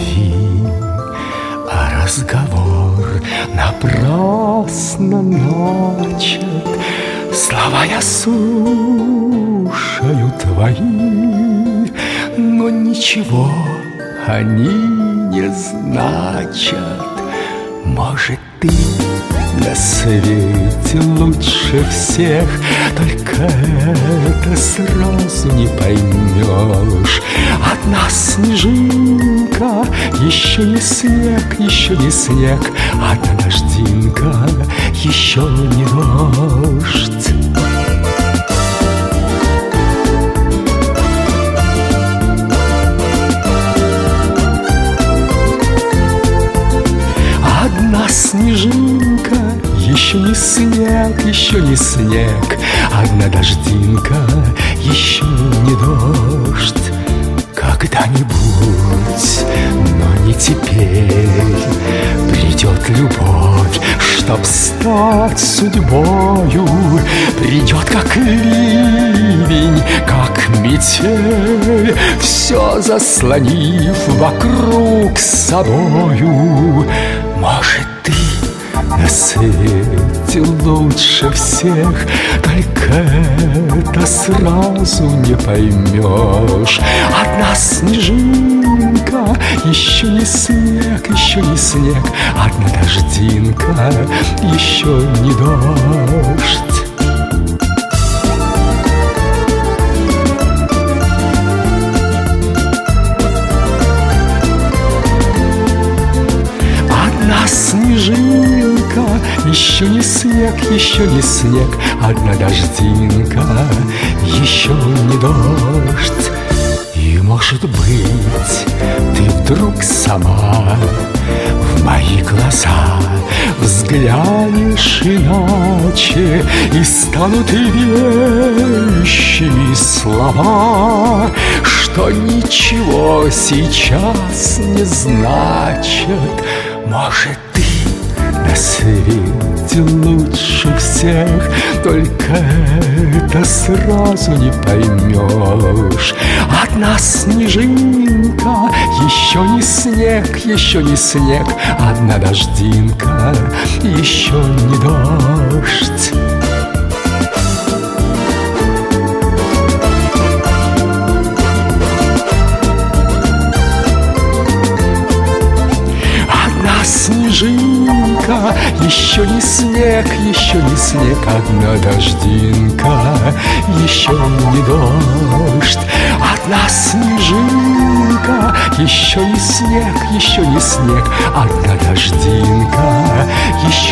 любви, а разговор напрасно начат. Слова я слушаю твои, но ничего они не значат. Может, ты на свете лучше всех, только это сразу не поймешь. Одна снежинка, еще не снег, еще не снег. Одна дождинка, еще не дождь. Одна снежинка, еще не снег, еще не снег. Одна дождинка, еще не дождь. Когда-нибудь, но не теперь, придет любовь, чтоб стать судьбою. Придет как ливень, как метель, все заслонив вокруг собою. Может, ты на свете лучше всех, только это сразу не поймешь. Одна снежинка, еще не снег, еще не снег. Одна дождинка, еще не дождь. Одна снежинка, еще не снег, еще не снег. Одна дождинка, еще не дождь. И, может быть, ты вдруг сама в мои глаза взглянешь иначе, и станут вещими слова, что ничего сейчас не значат. Может, ты на свете лучше всех, только это сразу не поймешь. Одна снежинка, еще не снег, еще не снег. Одна дождинка, еще не дождь. Снежинка, еще не снег, еще не снег. Одна дождинка, еще не дождь. Одна снежинка, еще не снег, еще не снег. Одна дождинка, еще